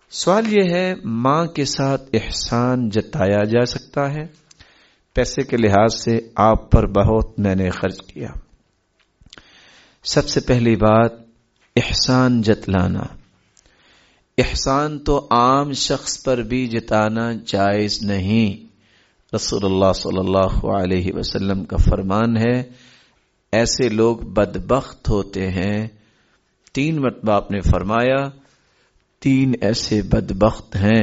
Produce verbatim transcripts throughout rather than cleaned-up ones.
سوال یہ ہے، ماں کے ساتھ احسان جتایا جا سکتا ہے؟ پیسے کے لحاظ سے آپ پر بہت میں نے خرچ کیا۔ سب سے پہلی بات، احسان جتلانا، احسان تو عام شخص پر بھی جتانا جائز نہیں۔ رسول اللہ صلی اللہ علیہ وسلم کا فرمان ہے، ایسے لوگ بدبخت ہوتے ہیں۔ تین مرتبہ آپ نے فرمایا، تین ایسے بدبخت ہیں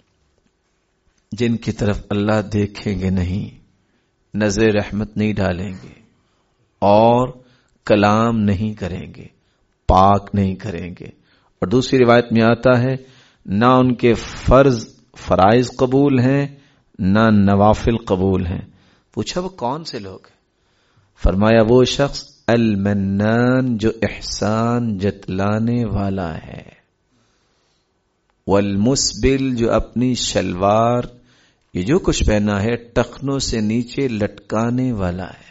جن کی طرف اللہ دیکھیں گے نہیں، نظر رحمت نہیں ڈالیں گے اور کلام نہیں کریں گے، پاک نہیں کریں گے۔ اور دوسری روایت میں آتا ہے، نہ ان کے فرض فرائض قبول ہیں نہ نوافل قبول ہیں۔ پوچھا وہ کون سے لوگ ہیں؟ فرمایا وہ شخص المنان، جو احسان جتلانے والا ہے، والمسبل، جو اپنی شلوار یہ جو کچھ پہنا ہے ٹخنوں سے نیچے لٹکانے والا ہے،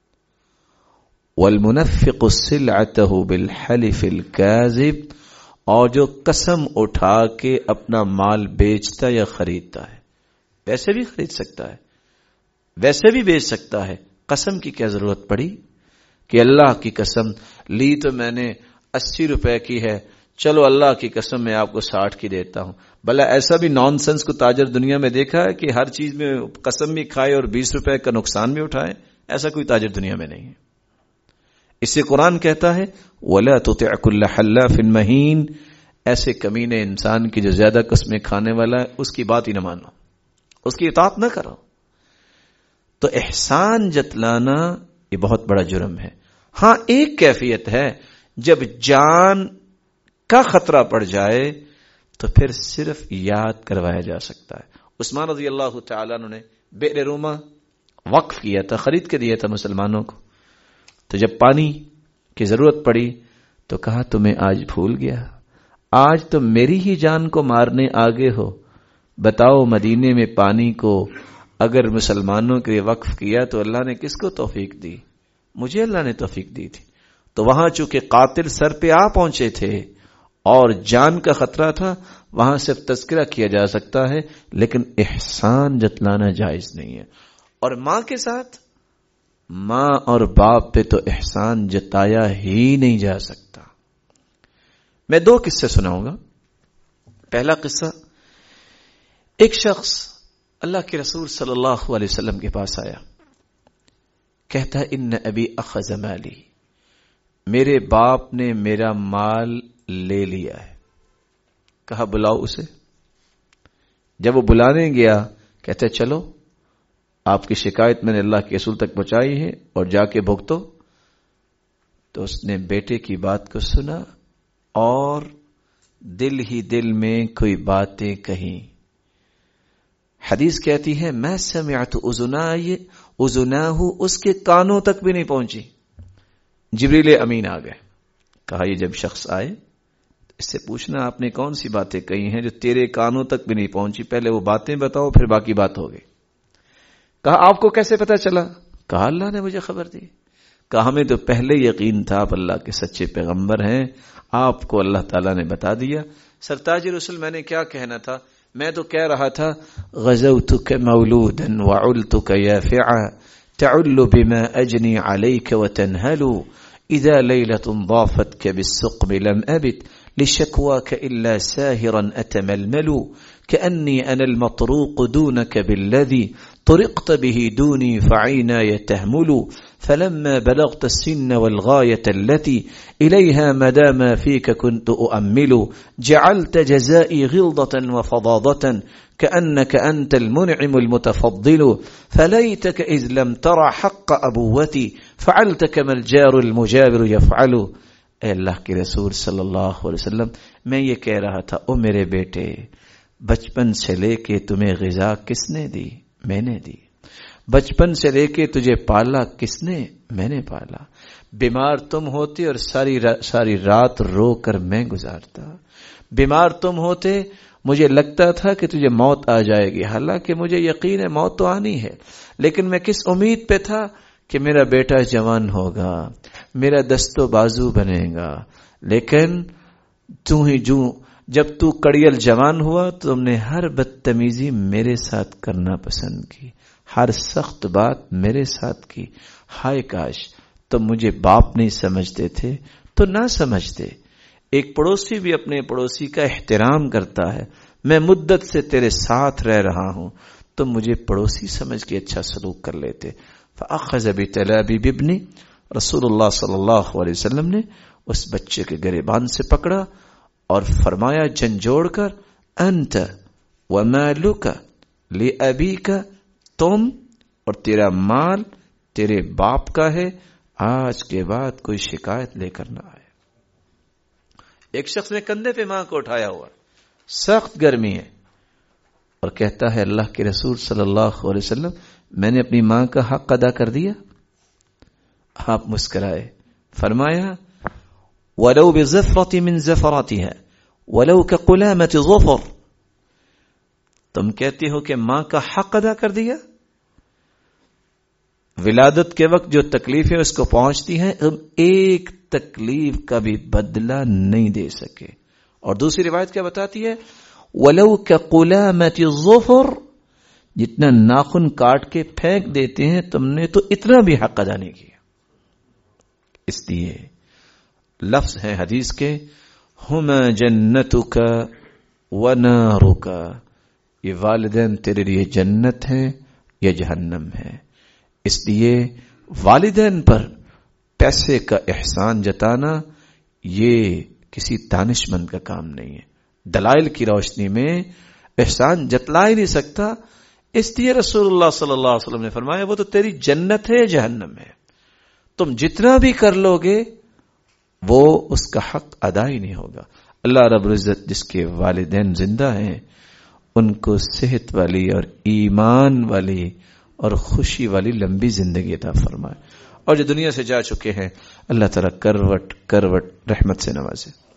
والمنفق سلعته بالحلف الكاذب، اور جو قسم اٹھا کے اپنا مال بیچتا یا خریدتا ہے۔ ویسے بھی خرید سکتا ہے، ویسے بھی بیچ سکتا ہے، قسم کی کیا ضرورت پڑی کہ اللہ کی قسم لی تو میں نے اسی روپے کی ہے، چلو اللہ کی قسم میں آپ کو ساٹھ کی دیتا ہوں۔ بھلا ایسا بھی نان سنس کو تاجر دنیا میں دیکھا ہے کہ ہر چیز میں قسم بھی کھائے اور بیس روپے کا نقصان بھی اٹھائے؟ ایسا کوئی تاجر دنیا میں نہیں ہے۔ اس سے قرآن کہتا ہے وَلَا تُطِعْ كُلَّ حَلَّافٍ مَّهِينٍ، ایسے کمینے انسان کی جو زیادہ قسمیں کھانے والا ہے اس کی بات ہی نہ مانو، اس کی اطاعت نہ کرو۔ تو احسان جتلانا یہ بہت بڑا جرم ہے۔ ہاں ایک کیفیت ہے، جب جان کا خطرہ پڑ جائے تو پھر صرف یاد کروایا جا سکتا ہے۔ عثمان رضی اللہ تعالیٰ عنہ نے بئر روما وقف کیا تھا، خرید کے دیا تھا مسلمانوں کو، تو جب پانی کی ضرورت پڑی تو کہا تمہیں آج بھول گیا، آج تم میری ہی جان کو مارنے آگے ہو، بتاؤ مدینے میں پانی کو اگر مسلمانوں کے لیے وقف کیا تو اللہ نے کس کو توفیق دی؟ مجھے اللہ نے توفیق دی تھی۔ تو وہاں چونکہ قاتل سر پہ آ پہنچے تھے اور جان کا خطرہ تھا، وہاں صرف تذکرہ کیا جا سکتا ہے لیکن احسان جتلانا جائز نہیں ہے۔ اور ماں کے ساتھ، ماں اور باپ پہ تو احسان جتایا ہی نہیں جا سکتا۔ میں دو قصے سناؤں گا۔ پہلا قصہ، ایک شخص اللہ کے رسول صلی اللہ علیہ وسلم کے پاس آیا، کہتا ہے ان ابی اخذ مالی، میرے باپ نے میرا مال لے لیا ہے۔ کہا بلاؤ اسے۔ جب وہ بلانے گیا، کہتے چلو آپ کی شکایت میں نے اللہ کے رسول تک پہنچائی ہے اور جا کے بھگتو۔ تو اس نے بیٹے کی بات کو سنا اور دل ہی دل میں کوئی باتیں کہیں۔ حدیث کہتی ہے میں سمعت اذنای اذناہ، اس کے کانوں تک بھی نہیں پہنچی۔ جبریل امین آ گئے، کہا یہ جب شخص آئے اس سے پوچھنا آپ نے کون سی باتیں کہی ہیں جو تیرے کانوں تک بھی نہیں پہنچی، پہلے وہ باتیں بتاؤ پھر باقی بات ہوگی۔ کہا آپ کو کیسے پتا چلا؟ کہا اللہ نے مجھے خبر دی۔ کہا ہمیں تو پہلے یقین تھا آپ اللہ کے سچے پیغمبر ہیں، آپ کو اللہ تعالیٰ نے بتا دیا۔ سرتاج رسول میں نے کیا کہنا تھا؟ میں تو کہہ رہا تھا غزوتک مولودا وعلتک یافعا تعل بما اجنی علیک وتنہل اذا لیلۃ ضافتک بالسقم لم ابت لشکواک الا ساہرا اتململ كأني أنا المطروق دونك بالذي طرقت به دوني فعيناي تهمل فلما بلغت السن والغاية التي إليها مدام فيك كنت أؤمل جعلت جزائي غلظة وفظاظة كأنك أنت المنعم المتفضل فليتك إذ لم ترى حق أبوتي فعلت كما الجار المجابر يفعل۔ اے اللہ کے رسول صلی اللہ علیہ وسلم، میں یہ کہہ رہا تھا او میرے بیٹے، بچپن سے لے کے تمہیں غذا کس نے دی؟ میں نے دی۔ بچپن سے لے کے تجھے پالا کس نے؟ میں نے پالا۔ بیمار تم ہوتے اور ساری را ساری رات رو کر میں گزارتا۔ بیمار تم ہوتے، مجھے لگتا تھا کہ تجھے موت آ جائے گی، حالانکہ مجھے یقین ہے موت تو آنی ہے، لیکن میں کس امید پہ تھا کہ میرا بیٹا جوان ہوگا، میرا دست و بازو بنے گا، لیکن تو ہی جو جب تو کڑیل جوان ہوا تو تم نے ہر بدتمیزی میرے ساتھ کرنا پسند کی، ہر سخت بات میرے ساتھ کی. ہائے کاش تم مجھے باپ نہیں سمجھتے تھے تو نہ سمجھتے. ایک پڑوسی بھی اپنے پڑوسی کا احترام کرتا ہے. میں مدت سے تیرے ساتھ رہ رہا ہوں، تم مجھے پڑوسی سمجھ کے اچھا سلوک کر لیتے. فأخذ بتلابیب ابنی، رسول اللہ صلی اللہ علیہ وسلم نے اس بچے کے گریبان سے پکڑا اور فرمایا جھنجھوڑ کر، انت ومالک لابیک، تم اور تیرا مال تیرے باپ کا ہے، آج کے بعد کوئی شکایت لے کر نہ آئے. ایک شخص نے کندھے پہ ماں کو اٹھایا ہوا، سخت گرمی ہے، اور کہتا ہے اللہ کے رسول صلی اللہ علیہ وسلم میں نے اپنی ماں کا حق ادا کر دیا. آپ مسکرائے، فرمایا وَلَوْ بِزَفْرَةٍ مِّن زَفَرَاتِهَا وَلَوْ كَقُلَامَةِ ظَفَرٍ، تم کہتے ہو کہ ماں کا حق ادا کر دیا. ولادت کے وقت جو تکلیفیں اس کو پہنچتی ہیں ہم ایک تکلیف کا بھی بدلہ نہیں دے سکے. اور دوسری روایت کیا بتاتی ہے، وَلَوْ كَقُلَامَةِ ظَفَرٍ، جتنا ناخن کاٹ کے پھینک دیتے ہیں تم نے تو اتنا بھی حق ادا نہیں کیا. اس لیے لفظ ہے حدیث کے، ہما جنتک ونارک، یہ والدین تیرے لیے جنت ہے یا جہنم ہے. اس لیے والدین پر پیسے کا احسان جتانا یہ کسی دانش مند کا کام نہیں ہے. دلائل کی روشنی میں احسان جتلا ہی نہیں سکتا. اس لیے رسول اللہ صلی اللہ علیہ وسلم نے فرمایا وہ تو تیری جنت ہے جہنم ہے، تم جتنا بھی کر لو گے وہ اس کا حق ادا ہی نہیں ہوگا. اللہ رب العزت جس کے والدین زندہ ہیں ان کو صحت والی اور ایمان والی اور خوشی والی لمبی زندگی عطا فرمائے، اور جو دنیا سے جا چکے ہیں اللہ تعالیٰ کروٹ کروٹ رحمت سے نوازے.